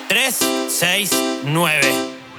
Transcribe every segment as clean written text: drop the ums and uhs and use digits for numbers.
369.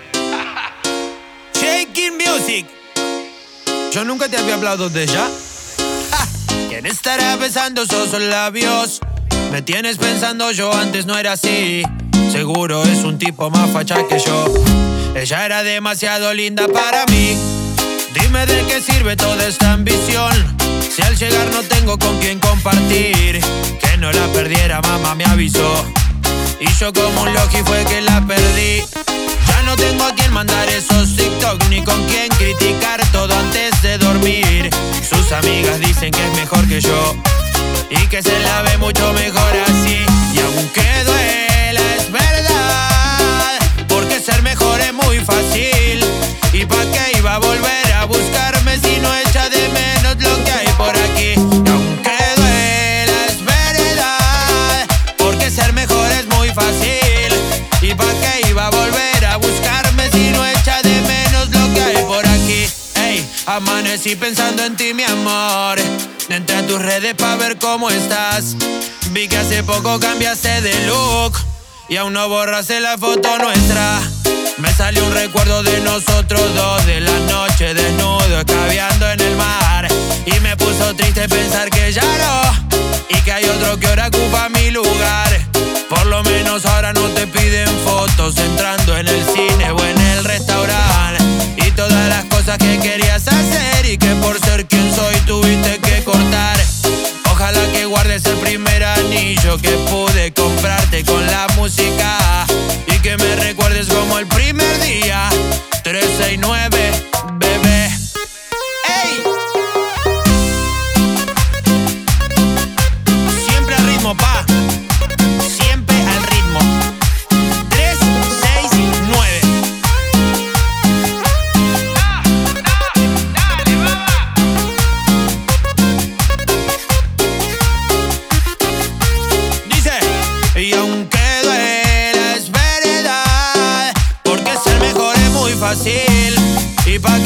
Shaking Music. Yo nunca te había hablado de ella. ¿Quién estará besando esos labios? Me tienes pensando, yo antes no era así. Seguro es un tipo más facha que yo. Ella era demasiado linda para mí. Dime de qué sirve toda esta ambición si al llegar no tengo con quién compartir. Que no la perdiera, mamá me avisó. Y yo como un loqui fue que la perdí. Ya no tengo a quien mandar esos TikTok, ni con quien criticar todo antes de dormir. Sus amigas dicen que es mejor que yo y que se la ve mucho mejor así. Y aunque duela es verdad, porque ser mejor es muy fácil. ¿Y pa' qué iba a volver a buscarme si no echa de menos lo que hay por aquí? Y aunque duela es verdad, porque ser mejor es muy fácil. ¿Y pa' qué iba a volver a buscarme si no echa de menos lo que hay por aquí? Ey, amanecí pensando en ti, mi amor. Entré a tus redes pa' ver cómo estás. Vi que hace poco cambiaste de look y aún no borraste la foto nuestra. Me salió un recuerdo de nosotros dos, de la noche desnudo, escabeando en el mar. Y me puso triste pensar que ya no, y que hay otro que ahora ocupa mi lugar. Por lo menos ahora no te piden fotos entrando en el cine o en el restaurante. Y todas las cosas que querías hacer y que por ser quien soy tuviste que cortar. Ojalá que guardes el primer anillo que pude comprarte con la música y que me recuerdes como el primer día. 369, bebé. ¡Ey! Siempre al ritmo, pa. Siempre al ritmo. 369. Dice, y aunque duela es verdad, porque ser mejor es muy fácil. Y pa'